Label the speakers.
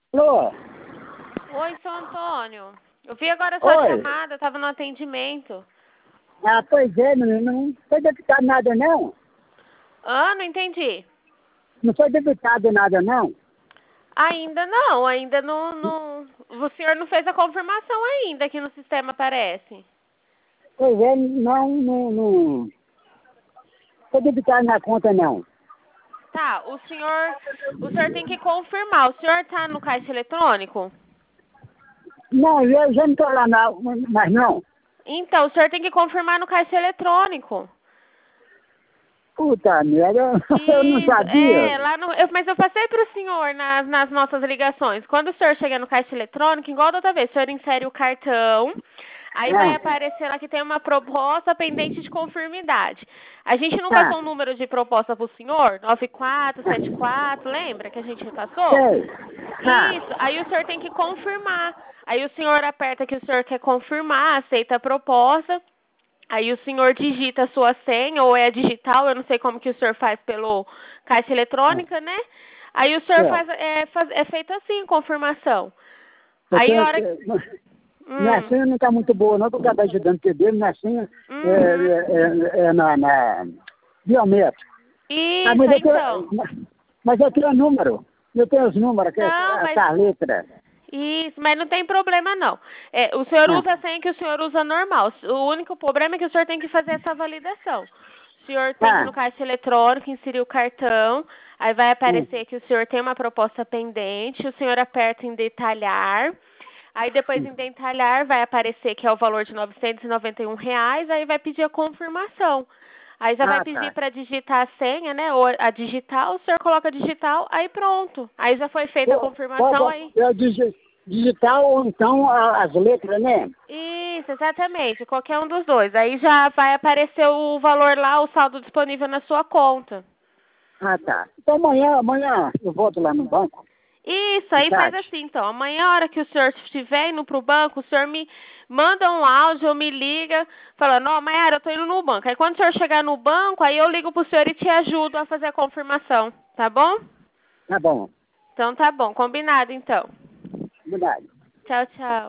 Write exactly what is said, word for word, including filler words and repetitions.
Speaker 1: Alô?
Speaker 2: Oi, seu Antônio. Eu vi agora a sua
Speaker 1: Oi.
Speaker 2: chamada, eu tava no atendimento.
Speaker 1: Ah, pois é, menino, não foi deputado nada não.
Speaker 2: Ah, não entendi.
Speaker 1: Não foi deputado nada não.
Speaker 2: Ainda não, ainda não, não... O senhor não fez a confirmação ainda aqui no sistema, parece.
Speaker 1: Pois é, não, não, não foi deputado na conta não.
Speaker 2: Tá, o senhor... O senhor tem que confirmar. O senhor tá no caixa eletrônico?
Speaker 1: Não, eu já não tô lá não, mas não.
Speaker 2: Então, o senhor tem que confirmar no caixa eletrônico.
Speaker 1: Puta merda, eu não
Speaker 2: Isso,
Speaker 1: sabia.
Speaker 2: é, lá no... Eu, mas eu passei pro senhor nas, nas nossas ligações. Quando o senhor chega no caixa eletrônico, igual da outra vez, o senhor insere o cartão, aí vai
Speaker 1: Ah,
Speaker 2: aparecer lá que tem uma proposta pendente de conformidade. A gente não
Speaker 1: tá,
Speaker 2: passou um número de proposta pro senhor? nove quatro sete quatro, lembra que a gente passou?
Speaker 1: sei. Tá,
Speaker 2: Isso, aí o senhor tem que confirmar. Aí o senhor aperta que o senhor quer confirmar, aceita a proposta. Aí o senhor digita a sua senha, ou é digital, eu não sei como que o senhor faz pelo caixa eletrônica, né? Aí o senhor faz,
Speaker 1: certo.
Speaker 2: é, faz, é feito assim, confirmação.
Speaker 1: Eu
Speaker 2: Aí a
Speaker 1: tenho
Speaker 2: hora que...
Speaker 1: que... Minha
Speaker 2: Hum,
Speaker 1: senha não está muito boa não, porque eu estava ajudando o P D, minha senha é,
Speaker 2: uhum.
Speaker 1: é, é, é na, na biométrica. Ah,
Speaker 2: Isso,
Speaker 1: mas eu
Speaker 2: então.
Speaker 1: tenho, mas eu tenho número. Eu tenho os números, que é
Speaker 2: Não, mas...
Speaker 1: as letras.
Speaker 2: Isso, mas não tem problema não. É, o senhor
Speaker 1: Ah,
Speaker 2: usa a senha que o senhor usa normal. O único problema é que o senhor tem que fazer essa validação. O senhor tem que ir
Speaker 1: ah,
Speaker 2: no caixa eletrônico, inserir o cartão, aí vai
Speaker 1: hum,
Speaker 2: aparecer que o senhor tem uma proposta pendente, o senhor aperta em detalhar, aí depois
Speaker 1: hum.
Speaker 2: em detalhar vai aparecer que é o valor de novecentos e noventa e um reais, aí vai pedir a confirmação. Aí já vai
Speaker 1: Ah,
Speaker 2: pedir
Speaker 1: tá.
Speaker 2: para digitar a senha, né? Ou a digital, o senhor coloca a digital, aí pronto. Aí já foi feita a
Speaker 1: Eu,
Speaker 2: confirmação,
Speaker 1: pode,
Speaker 2: aí...
Speaker 1: eu digi- digital ou então a- as letras, né?
Speaker 2: Isso, exatamente, qualquer um dos dois. Aí já vai aparecer o valor lá, o saldo disponível na sua conta.
Speaker 1: Ah, tá. Então amanhã, amanhã eu volto lá no banco,
Speaker 2: Isso,
Speaker 1: de
Speaker 2: aí faz
Speaker 1: tarde.
Speaker 2: assim, então. Amanhã, a hora que o senhor estiver indo pro banco, o senhor me manda um áudio ou me liga, falando, ó, Mayara, eu tô indo no banco. Aí quando o senhor chegar no banco, aí eu ligo pro senhor e te ajudo a fazer a confirmação, tá bom?
Speaker 1: Tá bom.
Speaker 2: Então tá bom, combinado então.
Speaker 1: Verdade.
Speaker 2: Tchau, tchau.